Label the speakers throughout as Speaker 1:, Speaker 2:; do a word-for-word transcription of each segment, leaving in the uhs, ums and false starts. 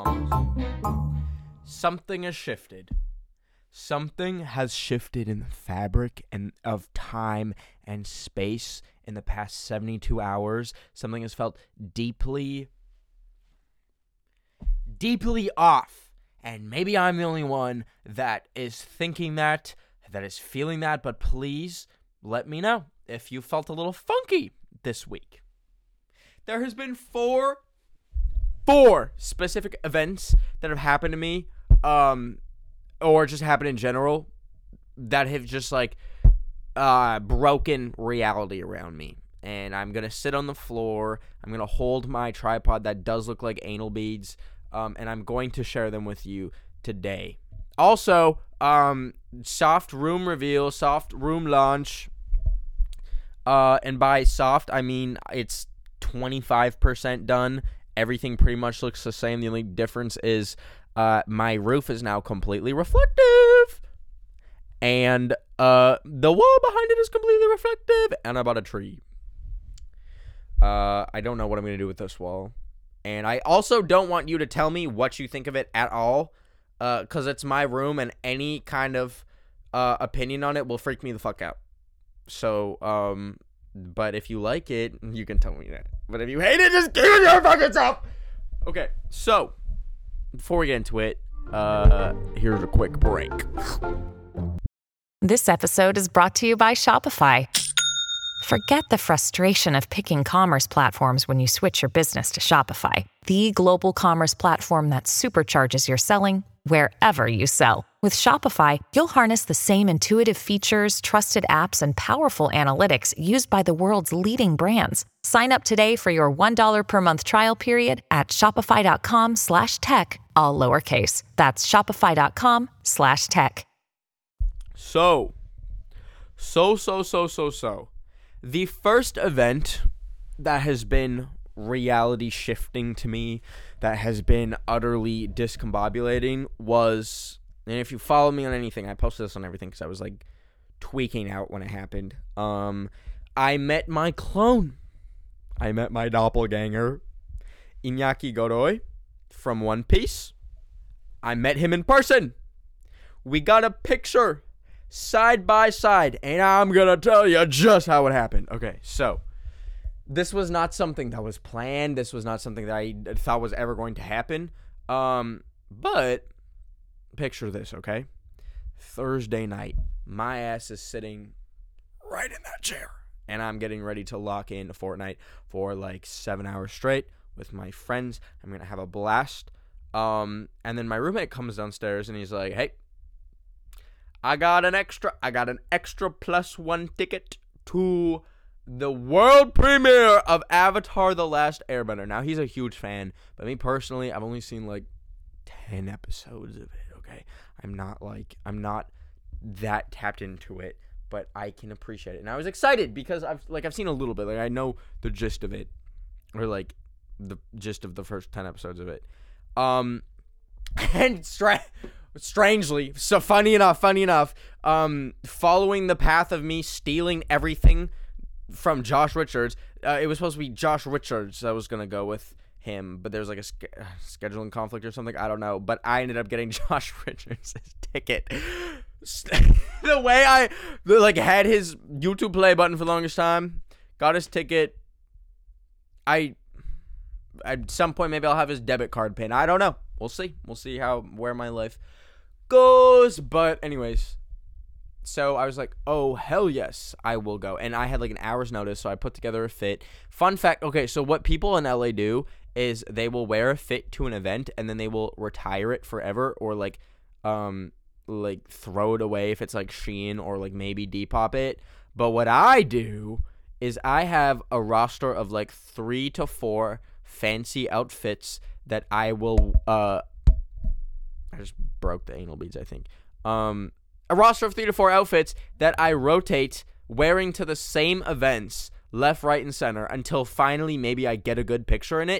Speaker 1: Something has shifted. Something has shifted in the fabric and of time and space in the past seventy-two hours. Something has felt deeply, deeply off. And maybe I'm the only one that is thinking that, that is feeling that. But please let me know if you felt a little funky this week. There has been four, four specific events that have happened to me. Um, or just happen in general that have just like uh broken reality around me. And I'm gonna sit on the floor. I'm gonna hold my tripod that does look like anal beads. Um, and I'm going to share them with you today. Also, um, soft room reveal, soft room launch. Uh, and by soft, I mean it's twenty-five percent done. Everything pretty much looks the same. The only difference is Uh, my roof is now completely reflective, and uh, the wall behind it is completely reflective, and I bought a tree. Uh, I don't know what I'm going to do with this wall, and I also don't want you to tell me what you think of it at all, uh, because it's my room, and any kind of uh, opinion on it will freak me the fuck out. So, um, but if you like it, you can tell me that. But if you hate it, just keep it your fucking self. Okay, so before we get into it, uh, here's a quick break.
Speaker 2: This episode is brought to you by Shopify. Forget the frustration of picking commerce platforms when you switch your business to Shopify, the global commerce platform that supercharges your selling wherever you sell. With Shopify, you'll harness the same intuitive features, trusted apps, and powerful analytics used by the world's leading brands. Sign up today for your one dollar per month trial period at shopify.com slash tech, all lowercase. That's shopify.com slash tech.
Speaker 1: So, so, so, so, so, so. The first event that has been reality shifting to me, that has been utterly discombobulating, was, and if you follow me on anything, I posted this on everything because I was like tweaking out when it happened. Um, I met my clone. I met my doppelganger, Iñaki Godoy from One Piece. I met him in person. We got a picture side by side, and I'm gonna tell you just how it happened. Okay, so this was not something that was planned. This was not something that I thought was ever going to happen. Um, but picture this, okay? Thursday night, my ass is sitting right in that chair, and I'm getting ready to lock in Fortnite for like seven hours straight with my friends. I'm gonna have a blast. Um, and then my roommate comes downstairs and he's like, "Hey, I got an extra, I got an extra plus one ticket to the world premiere of Avatar: The Last Airbender." Now, he's a huge fan, but me personally, I've only seen like ten episodes of it, okay? I'm not like, I'm not that tapped into it, but I can appreciate it. And I was excited because I've, like, I've seen a little bit. Like, I know the gist of it, or like the gist of the first ten episodes of it. Um, and stra- strangely, so funny enough, funny enough, um, following the path of me stealing everything from Josh Richards, uh, it was supposed to be Josh Richards I was going to go with him, but there was like a sch- scheduling conflict or something, I don't know, but I ended up getting Josh Richards' ticket. The way I, the, like, had his YouTube play button for the longest time, got his ticket, I, at some point, maybe I'll have his debit card pin, I don't know, we'll see, we'll see how, where my life goes, but anyways, so I was like, oh, hell yes, I will go. And I had like an hour's notice, so I put together a fit. Fun fact, okay, so what people in L A do is they will wear a fit to an event, and then they will retire it forever, or like um, like throw it away if it's like Shein, or like maybe Depop it. But what I do is I have a roster of like three to four fancy outfits that I will, uh, I just broke the anal beads, I think. Um... A roster of three to four outfits that I rotate wearing to the same events, left, right, and center, until finally maybe I get a good picture in it,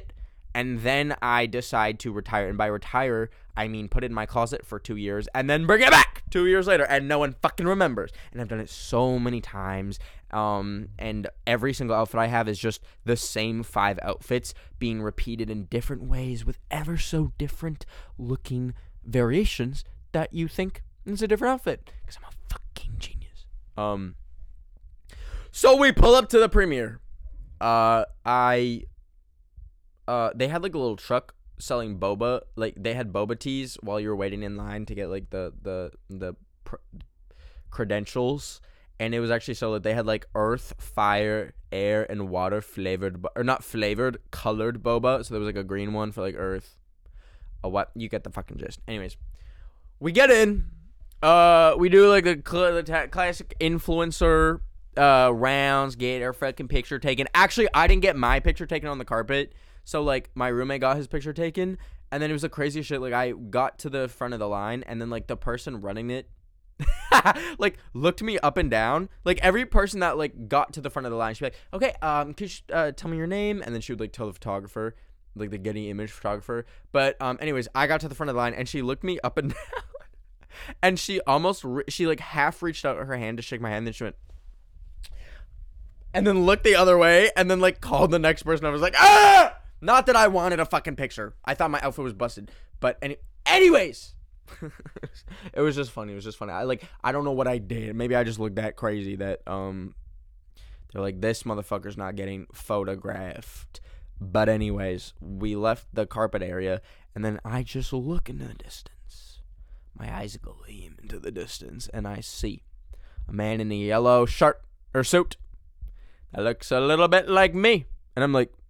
Speaker 1: And then I decide to retire. And by retire, I mean put it in my closet for two years and then bring it back two years later. And no one fucking remembers. And I've done it so many times. Um, and every single outfit I have is just the same five outfits being repeated in different ways with ever so different looking variations that you think it's a different outfit. Because I'm a fucking genius. Um, so we pull up to the premiere. Uh, I... Uh, they had like a little truck selling boba. Like they had boba teas while you were waiting in line to get like the the the pr- credentials, and it was actually so that they had like earth, fire, air, and water flavored, or not flavored, colored boba. So there was like a green one for like earth. A what? You get the fucking gist. Anyways, we get in. Uh, we do like the, cl- the ta- classic influencer uh rounds, get our fucking picture taken. Actually, I didn't get my picture taken on the carpet. So, like, my roommate got his picture taken, and then it was the craziest shit. Like, I got to the front of the line, and then, like, the person running it, like, looked me up and down. Like, every person that, like, got to the front of the line, she'd be like, okay, um, could you uh, tell me your name? And then she would, like, tell the photographer, like, the Getty Image photographer. But, um, anyways, I got to the front of the line, and she looked me up and down. And she almost, re- she, like, half reached out her hand to shake my hand, and then she went, and then looked the other way, and then, like, called the next person. I was like, ah! Not that I wanted a fucking picture. I thought my outfit was busted. But any- anyways, it was just funny. It was just funny. I like I don't know what I did. Maybe I just looked that crazy that um they're like, this motherfucker's not getting photographed. But anyways, we left the carpet area, and then I just look into the distance. My eyes gleam into the distance, and I see a man in a yellow shirt or suit that looks a little bit like me. And I'm like,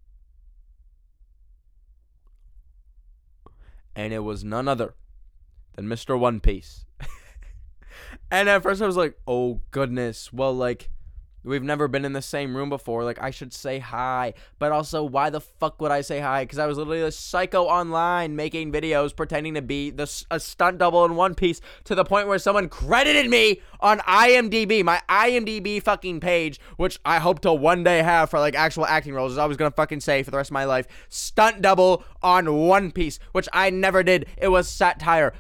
Speaker 1: and it was none other than Mister One Piece. And at first I was like, oh goodness, well, like, we've never been in the same room before. Like, I should say hi. But also, why the fuck would I say hi? Because I was literally a psycho online making videos pretending to be the a stunt double in One Piece, to the point where someone credited me on IMDb, my IMDb fucking page, which I hope to one day have for, like, actual acting roles, as I was going to fucking say for the rest of my life. Stunt double on One Piece, which I never did. It was satire.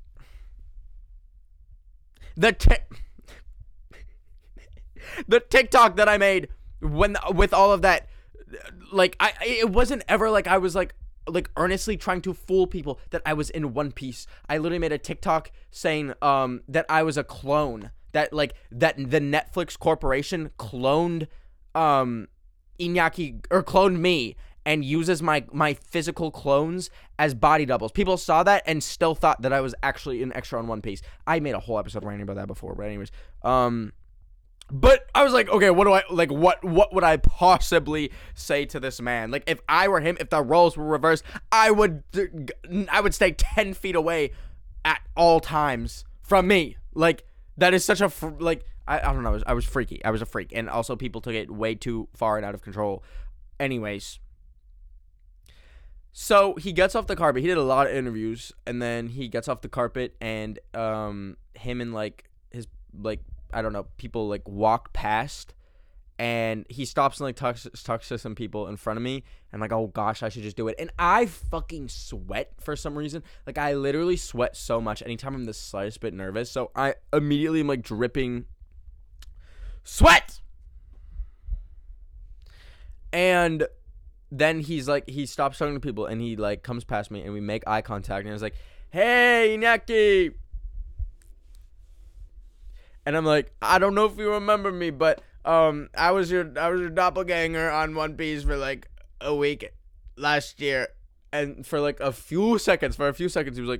Speaker 1: The t- The TikTok that I made when with all of that, like, I it wasn't ever like I was like like earnestly trying to fool people that I was in One Piece. I literally made a TikTok saying um that I was a clone, that like that the Netflix corporation cloned um Iñaki or cloned me and uses my my physical clones as body doubles. People saw that and still thought that I was actually an extra on One Piece. I made a whole episode ranting about that before, but anyways, um. But I was like, okay, what do I, like, what, what would I possibly say to this man? Like, if I were him, if the roles were reversed, I would, I would stay ten feet away at all times from me. Like, that is such a, like, I, I don't know, I was, I was freaky. I was a freak. And also people took it way too far and out of control. Anyways. So, he gets off the carpet. He did a lot of interviews. And then he gets off the carpet and, um, him and, like, his, like, I don't know, people, like, walk past, and he stops and, like, talks, talks to some people in front of me, and, like, oh, gosh, I should just do it, and I fucking sweat for some reason. Like, I literally sweat so much anytime I'm the slightest bit nervous, so I immediately am, like, dripping sweat, and then he's, like, he stops talking to people, and he, like, comes past me, and we make eye contact, and I was like, hey, Iñaki. And I'm like, I don't know if you remember me, but um, I was your I was your doppelganger on One Piece for like a week last year, and for like a few seconds, for a few seconds, he was like,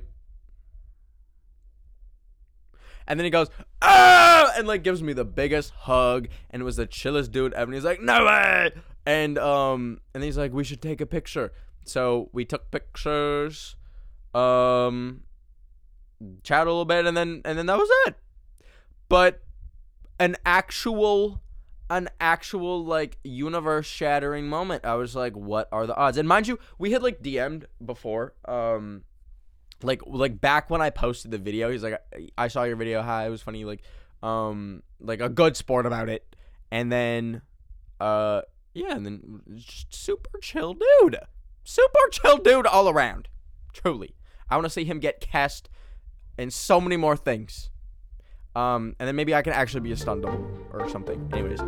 Speaker 1: and then he goes, ah, and like gives me the biggest hug, and it was the chillest dude ever. And he's like, no way, and um, and he's like, we should take a picture. So we took pictures, um, chatted a little bit, and then and then that was it. But an actual, an actual, like, universe-shattering moment. I was like, what are the odds? And mind you, we had, like, D M'd before. Um, like, like back when I posted the video, he's like, I saw your video. Hi, it was funny. Like, um, like, a good sport about it. And then, uh, yeah, and then just super chill dude. super chill dude all around. Truly. I want to see him get cast in so many more things. Um, and then maybe I can actually be a stunt double or something. Anyways.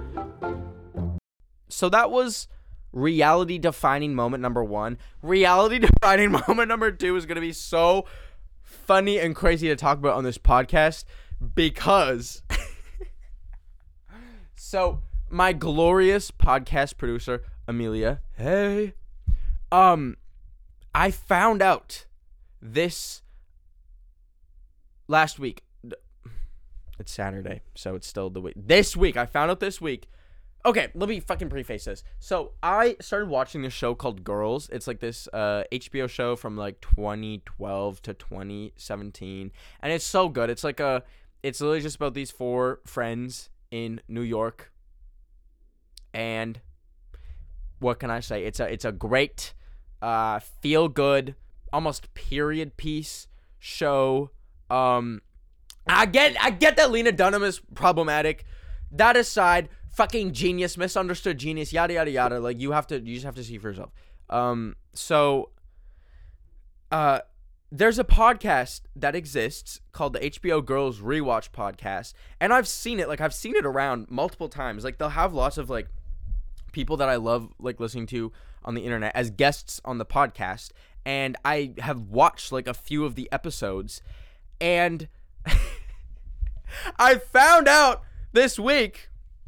Speaker 1: So that was reality defining moment number one. Reality defining moment number two is going to be so funny and crazy to talk about on this podcast because so my glorious podcast producer Amelia, hey, um, I found out this last week. It's Saturday, so it's still the week. This week, I found out this week. Okay, let me fucking preface this. So I started watching this show called Girls. It's like this uh, H B O show from like twenty twelve to twenty seventeen, and it's so good. It's like a, it's literally just about these four friends in New York, and what can I say? It's a, it's a great, uh, feel good, almost period piece show. Um, I get, I get that Lena Dunham is problematic. That aside. Fucking genius, misunderstood genius, yada yada yada. Like you have to, you just have to see for yourself. Um, so, uh, there's a podcast that exists called the H B O Girls Rewatch Podcast, and I've seen it. Like I've seen it around multiple times. Like they'll have lots of like people that I love like listening to on the internet as guests on the podcast, and I have watched like a few of the episodes, and I found out this week.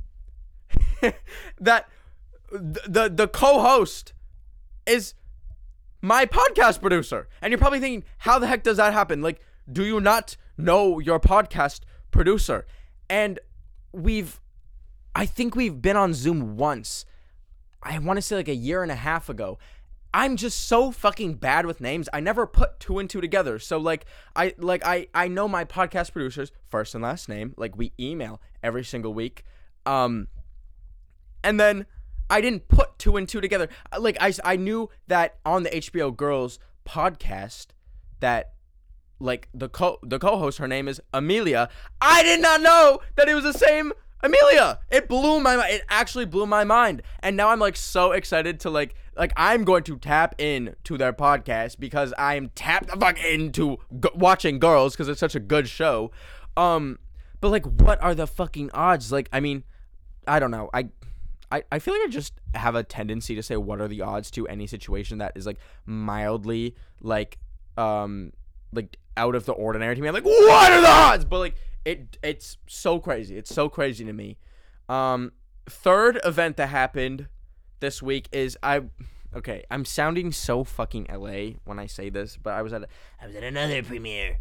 Speaker 1: that the the co-host is my podcast producer. And you're probably thinking, how the heck does that happen? Like, do you not know your podcast producer? And we've, I think we've been on Zoom once. I want to say like a year and a half ago. I'm just so fucking bad with names. I never put two and two together. So like I like I I know my podcast producer's first and last name. Like we email every single week. Um And then I didn't put two and two together. Like, I, I knew that on the H B O Girls podcast that, like, the co the co-host, her name is Amelia. I did not know that it was the same Amelia. It blew my mind. It actually blew my mind. And now I'm, like, so excited to, like, like, I'm going to tap in to their podcast because I'm tapped the fuck into g- watching Girls because it's such a good show. Um, but, like, what are the fucking odds? Like, I mean, I don't know. I... I, I feel like I just have a tendency to say what are the odds to any situation that is like mildly like um like out of the ordinary to me. I'm like, what are the odds? But like it it's so crazy. It's so crazy to me. Um third event that happened this week is I okay, I'm sounding so fucking L A when I say this, but I was at a, I was at another premiere.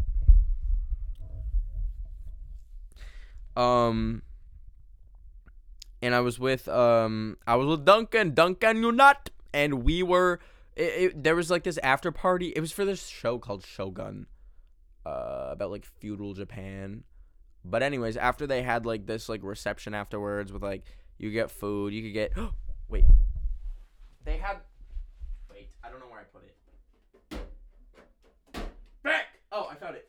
Speaker 1: Um And I was with um I was with Duncan, Duncan you not, and we were it, it, there was like this after party. It was for this show called Shogun, uh about like feudal Japan. But anyways, after they had like this like reception afterwards with like you get food, you could get wait. They had wait, I don't know where I put it. Back! Oh, I found it.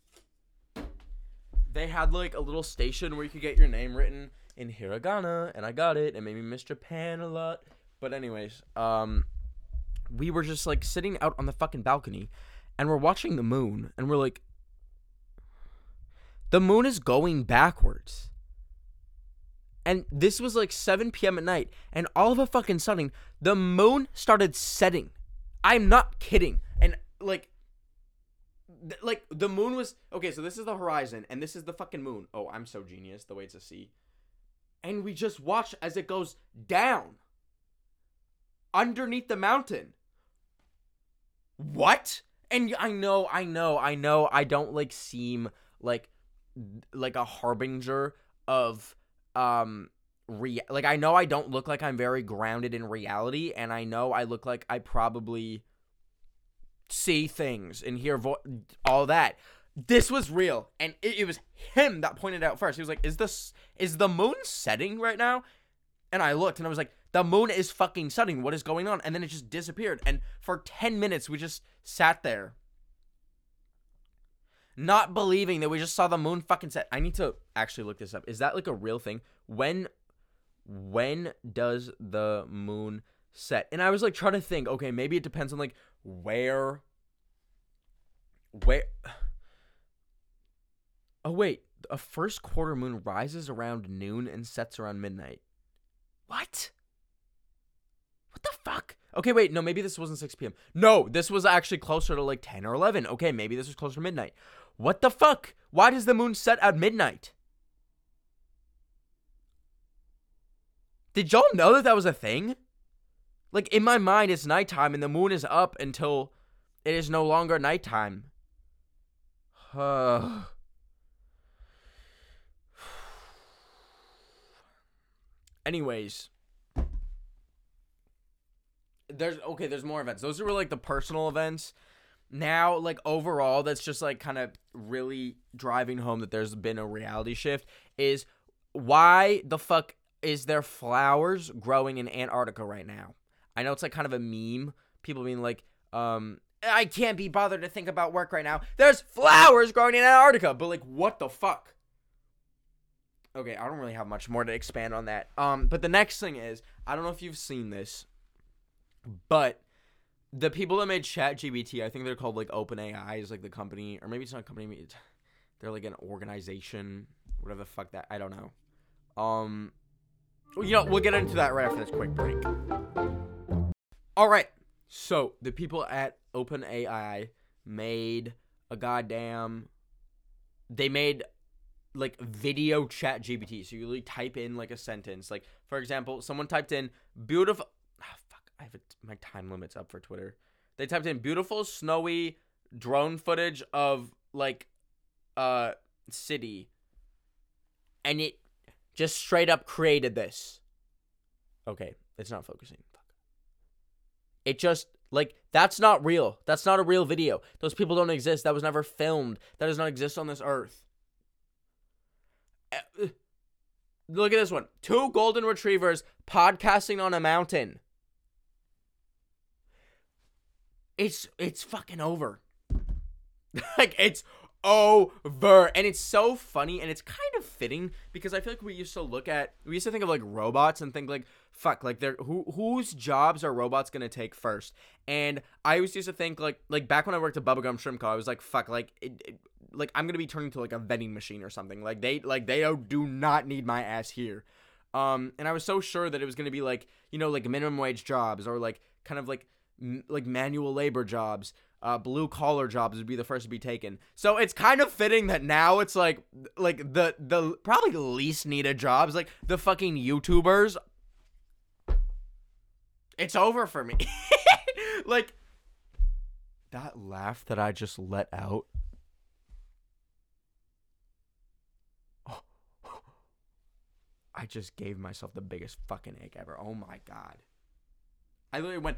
Speaker 1: They had like a little station where you could get your name written in hiragana, and I got it. It made me miss Japan a lot. But anyways, um, we were just like sitting out on the fucking balcony, and we're watching the moon, and we're like, the moon is going backwards. And this was like seven p.m. at night, and all of a fucking sudden, the moon started setting. I'm not kidding. And like, th- like the moon was okay. So this is the horizon, and this is the fucking moon. Oh, I'm so genius. The way it's a C. And we just watch as it goes down underneath the mountain. What? And I know, I know, I know I don't like seem like like a harbinger of um re- like I know I don't look like I'm very grounded in reality, and I know I look like I probably see things and hear vo- all that. This was real, and it, it was him that pointed out first. He was like, is this, is the moon setting right now? And I looked, and I was like, the moon is fucking setting. What is going on? And then it just disappeared, and for ten minutes, we just sat there, not believing that we just saw the moon fucking set. I need to actually look this up. Is that, like, a real thing? When, when does the moon set? And I was like trying to think, okay, maybe it depends on like where where Oh wait, a first quarter moon rises around noon and sets around midnight. What? What the fuck? Okay, wait, no, maybe this wasn't six p.m. No, this was actually closer to like ten or eleven. Okay, maybe this was closer to midnight. What the fuck? Why does the moon set at midnight? Did y'all know that that was a thing? Like, in my mind, it's nighttime and the moon is up until it is no longer nighttime. Uh... Anyways, there's okay, there's more events. Those are like the personal events. Now, like overall, that's just like kind of really driving home that there's been a reality shift is why the fuck is there flowers growing in Antarctica right now? I know it's like kind of a meme. People being like, um, I can't be bothered to think about work right now. There's flowers growing in Antarctica. But like, what the fuck? Okay, I don't really have much more to expand on that. Um, but the next thing is, I don't know if you've seen this, but the people that made ChatGPT, I think they're called like OpenAI is like the company, or maybe it's not a company, they're like an organization, whatever the fuck that, I don't know. Um, you know, we'll get into that right after this quick break. All right, so the people at OpenAI made a goddamn, they made like video chat G P T. So you really type in like a sentence. Like, for example, someone typed in beautiful, oh, fuck, I have a, my time limit's up for Twitter. They typed in beautiful snowy drone footage of like uh city. And it just straight up created this. Okay, it's not focusing. Fuck. It just, like, that's not real. That's not a real video. Those people don't exist. That was never filmed. That does not exist on this earth. Uh, look at this one. Two golden retrievers podcasting on a mountain. It's, it's fucking over. Like, it's over. And it's so funny, and it's kind of fitting, because I feel like we used to look at, we used to think of, like, robots and think, like, fuck, like, they're, who, whose jobs are robots gonna take first? And I always used to think, like, like, back when I worked at Bubblegum Shrimp Co., I was like, fuck, like, it, it, like, I'm gonna be turning to, like, a vending machine or something. Like, they, like, they do not need my ass here. Um, and I was so sure that it was gonna be, like, you know, like, minimum wage jobs, or, like, kind of, like, m- like, manual labor jobs. Uh, blue collar jobs would be the first to be taken. So it's kind of fitting that now it's like, like the, the probably least needed jobs, like the fucking YouTubers. It's over for me. Like, that laugh that I just let out. Oh, I just gave myself the biggest fucking egg ever. Oh my God. I literally went,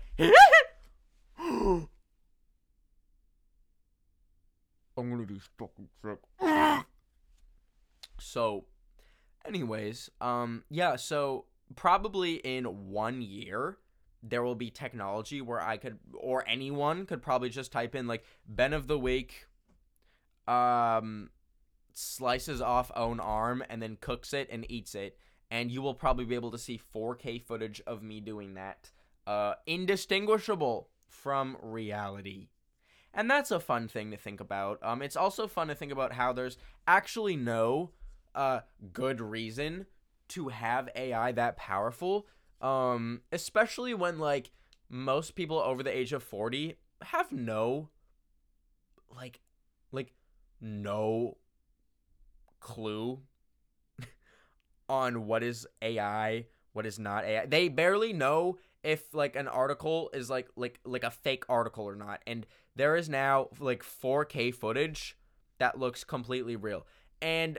Speaker 1: I'm gonna do fucking sick. So, anyways, um, yeah, so probably in one year, there will be technology where I could, or anyone could probably just type in, like, Ben of the Week, um, slices off own arm, and then cooks it and eats it, and you will probably be able to see four K footage of me doing that, uh, indistinguishable from reality. And that's a fun thing to think about. Um, it's also fun to think about how there's actually no uh, good reason to have A I that powerful, um, especially when, like, most people over the age of forty have no, like, like, no clue on what is A I, what is not A I. They barely know if, like, an article is, like, like, like a fake article or not, and there is now, like, four K footage that looks completely real. And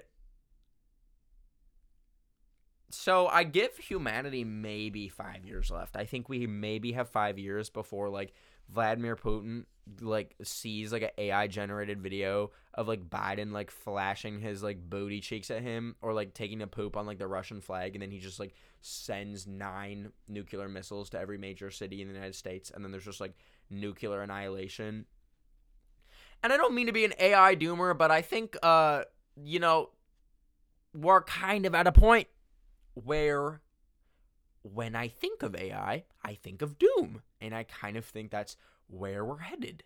Speaker 1: so I give humanity maybe five years left. I think we maybe have five years before, like, Vladimir Putin, like, sees, like, an A I-generated video of, like, Biden, like, flashing his, like, booty cheeks at him, or, like, taking a poop on, like, the Russian flag, and then he just, like, sends nine nuclear missiles to every major city in the United States, and then there's just, like, nuclear annihilation. And I don't mean to be an A I doomer, but I think, uh, you know, we're kind of at a point where when I think of A I, I think of doom, and I kind of think that's where we're headed.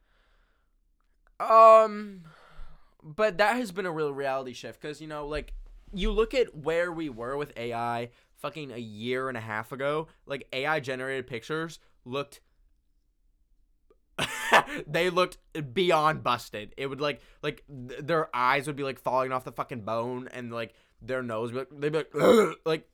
Speaker 1: Um, but that has been a real reality shift, because, you know, like, you look at where we were with A I fucking a year and a half ago, like, A I-generated pictures looked, they looked beyond busted. It would, like, like, th- their eyes would be, like, falling off the fucking bone, and, like, their nose would be like, they'd be like, ugh! Like,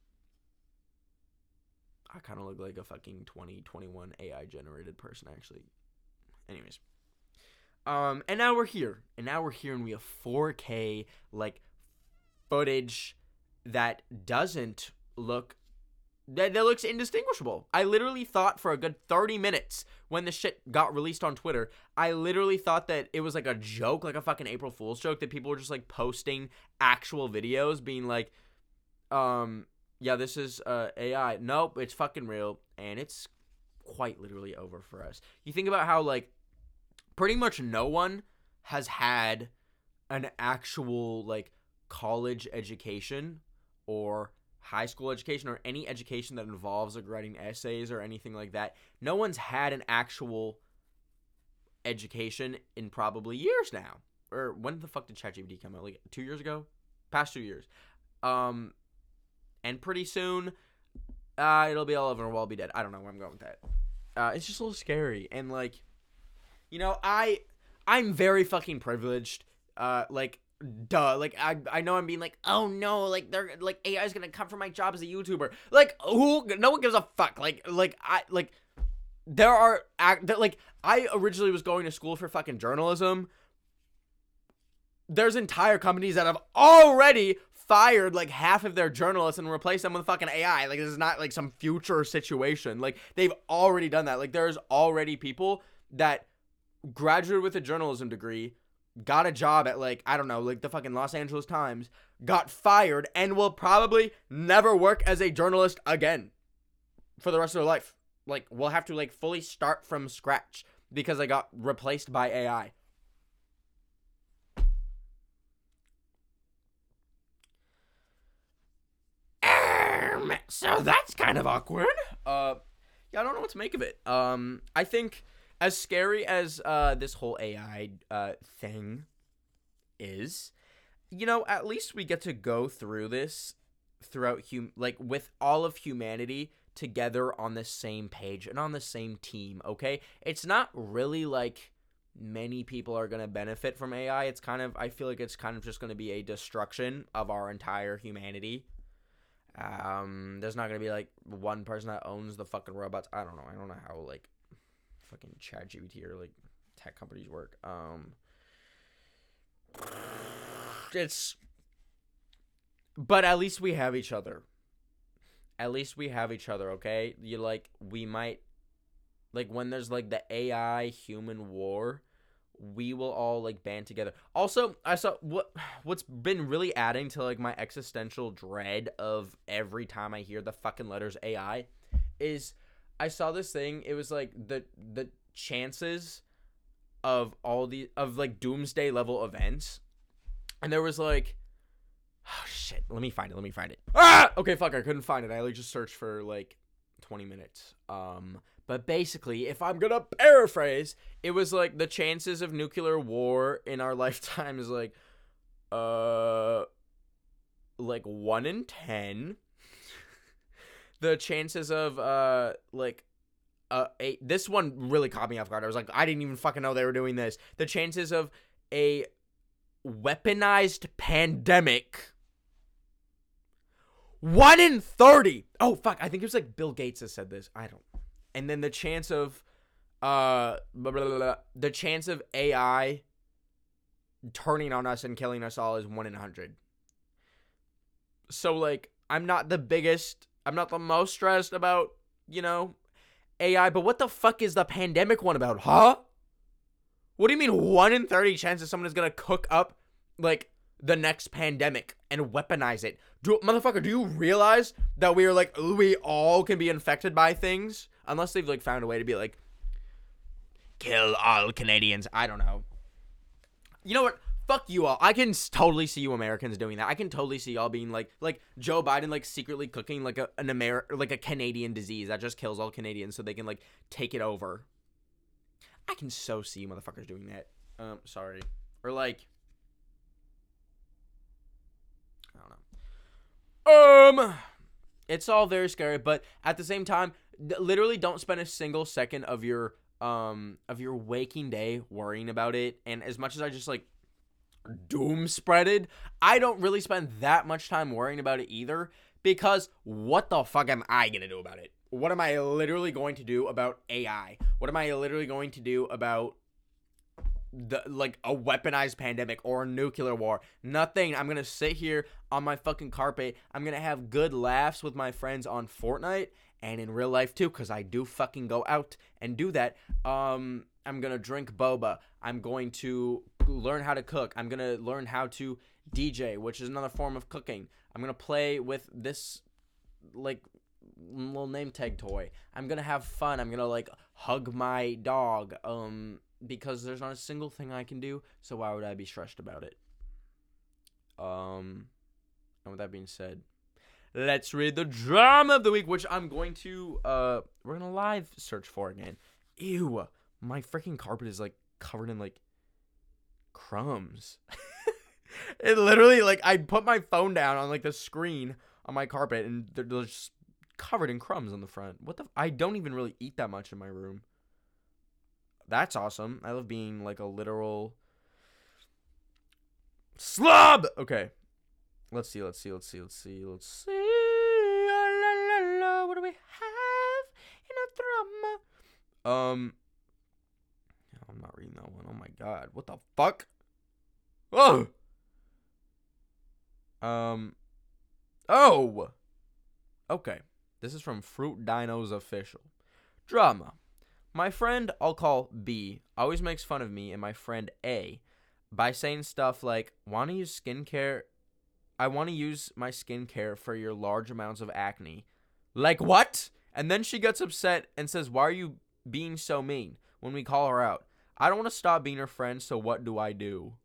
Speaker 1: I kind of look like a fucking twenty twenty-one A I-generated person, actually. Anyways. Um, and now we're here, and now we're here, and we have four K, like, footage that doesn't look, that, that looks indistinguishable. I literally thought for a good thirty minutes, when the shit got released on Twitter, I literally thought that it was, like, a joke, like a fucking April Fool's joke, that people were just, like, posting actual videos, being like, um, yeah, this is, uh, A I. Nope, it's fucking real, and it's quite literally over for us. You think about how, like, pretty much no one has had an actual, like, college education or high school education or any education that involves, like, writing essays or anything like that. No one's had an actual education in probably years now. Or when the fuck did ChatGPT come out? Like, two years ago? Past two years. Um, and pretty soon, uh, it'll be all over and we'll all be dead. I don't know where I'm going with that. Uh, it's just a little scary. And, like, you know, I, I'm very fucking privileged. Uh, like, duh. Like, I, I know I'm being like, oh no, like, they're, like, A I is gonna come for my job as a YouTuber. Like, who, no one gives a fuck. Like, like, I, like, there are, act, like, I originally was going to school for fucking journalism. There's entire companies that have already fired, like, half of their journalists and replaced them with fucking A I. Like, this is not, like, some future situation. Like, they've already done that. Like, there's already people that graduated with a journalism degree, got a job at, like, I don't know, like the fucking Los Angeles Times, got fired, and will probably never work as a journalist again for the rest of their life. Like, will have to, like, fully start from scratch because they got replaced by A I. Um, so that's kind of awkward. Uh, yeah, I don't know what to make of it. Um, I think, as scary as uh, this whole A I uh, thing is, you know, at least we get to go through this throughout, hum- like, with all of humanity together on the same page and on the same team, okay? It's not really like many people are going to benefit from A I. It's kind of, I feel like it's kind of just going to be a destruction of our entire humanity. Um, there's not going to be, like, one person that owns the fucking robots. I don't know. I don't know how, like, fucking ChatGPT or, like, tech companies work. Um, it's, but at least we have each other. At least we have each other, okay? You, like, we might, like, when there's, like, the A I human war, we will all, like, band together. Also, I saw, what, what's been really adding to, like, my existential dread of every time I hear the fucking letters A I is, I saw this thing, it was, like, the, the chances of all the, of, like, doomsday level events, and there was, like, oh, shit, let me find it, let me find it. Ah! Okay, fuck, I couldn't find it, I, like, just searched for, like, twenty minutes, um... But basically, if I'm gonna paraphrase, it was like the chances of nuclear war in our lifetime is like, uh, like one in ten. The chances of, uh, like, uh, a, this one really caught me off guard. I was like, I didn't even fucking know they were doing this. The chances of a weaponized pandemic, one in thirty. Oh, fuck, I think it was like Bill Gates has said this. I don't And then the chance of, uh, blah, blah, blah, blah, the chance of A I turning on us and killing us all is one in a hundred. So, like, I'm not the biggest, I'm not the most stressed about, you know, A I, but what the fuck is the pandemic one about, huh? What do you mean one in thirty chances someone is gonna cook up, like, the next pandemic and weaponize it? Do, motherfucker, do you realize that we are, like, we all can be infected by things? Unless they've, like, found a way to be, like, kill all Canadians. I don't know. You know what? Fuck you all. I can s- totally see you Americans doing that. I can totally see y'all being like, like Joe Biden, like secretly cooking like a an Amer like a Canadian disease that just kills all Canadians, so they can like take it over. I can so see you motherfuckers doing that. Um, sorry, or like, I don't know. Um, it's all very scary, but at the same time, d- literally don't spend a single second of your um of your waking day worrying about it. And as much as I just like doom spreaded, I don't really spend that much time worrying about it either, because what the fuck am I gonna do about it? What am I literally going to do about A I? What am I literally going to do about the like a weaponized pandemic or a nuclear war? Nothing. I'm gonna sit here on my fucking carpet. I'm gonna have good laughs with my friends on Fortnite and in real life too, because I do fucking go out and do that. Um, I'm gonna drink boba. I'm going to learn how to cook. I'm gonna learn how to D J, which is another form of cooking. I'm gonna play with this like little name tag toy. I'm gonna have fun. I'm gonna like hug my dog. Um, because there's not a single thing I can do. So why would I be stressed about it? Um, and with that being said, let's read the drama of the week, which I'm going to uh we're gonna live search for again. Ew, my freaking carpet is like covered in like crumbs. It literally, like, I put my phone down on like the screen on my carpet and they're just covered in crumbs on the front. What the f- I don't even really eat that much in my room. That's awesome. I love being like a literal slob. Okay, let's see, let's see, let's see, let's see, let's see. La, la, la. What do we have in a drama? Um, I'm not reading that one. Oh my god, what the fuck? Oh. Um. Oh. Okay. This is from Fruit Dinos Official. Drama. My friend, I'll call B, always makes fun of me and my friend A by saying stuff like, "Want to use skincare? I want to use my skincare for your large amounts of acne." Like what? And then she gets upset and says, "Why are you being so mean?" when we call her out. I don't want to stop being her friend, so what do I do?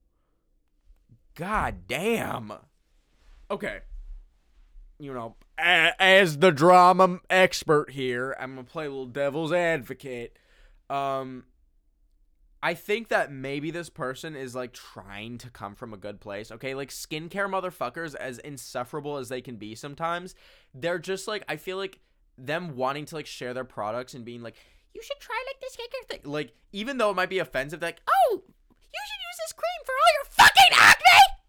Speaker 1: God damn. Okay. You know, a- as the drama expert here, I'm going to play a little devil's advocate. Um, I think that maybe this person is, like, trying to come from a good place, okay? Like, skincare motherfuckers, as insufferable as they can be sometimes, they're just, like, I feel like them wanting to, like, share their products and being like, you should try, like, this skincare thing. Like, even though it might be offensive, they're like, oh, you should use this cream for all your fucking acne!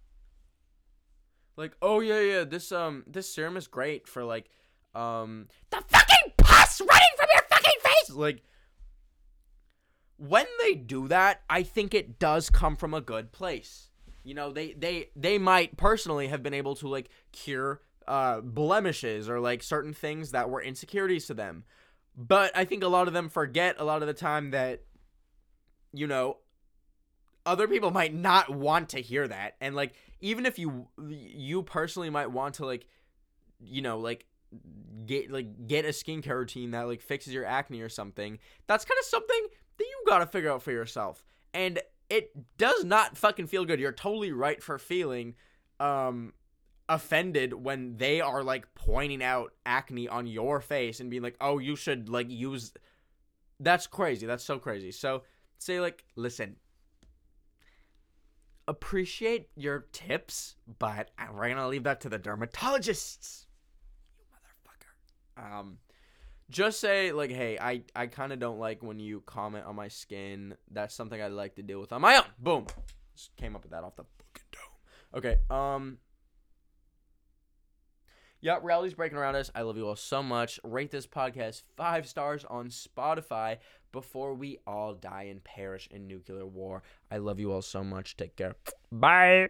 Speaker 1: Like, oh yeah, yeah, this um, this serum is great for like, um, the fucking pus running from your fucking face. Like, when they do that, I think it does come from a good place. You know, they they they might personally have been able to like cure uh blemishes or like certain things that were insecurities to them, but I think a lot of them forget a lot of the time that, you know, other people might not want to hear that. And like, even if you you personally might want to like, you know, like get like get a skincare routine that like fixes your acne or something, that's kind of something that you gotta figure out for yourself. And it does not fucking feel good. You're totally right for feeling um offended when they are like pointing out acne on your face and being like, oh, you should like use. That's crazy. That's so crazy. So say like, listen, appreciate your tips, but we're gonna leave that to the dermatologists. You motherfucker. Um, just say like, hey, I I kind of don't like when you comment on my skin. That's something I'd like to deal with on my own. Boom. Just came up with that off the fucking dome. Okay. Um. Yeah, reality's breaking around us. I love you all so much. Rate this podcast five stars on Spotify before we all die and perish in nuclear war. I love you all so much. Take care. Bye.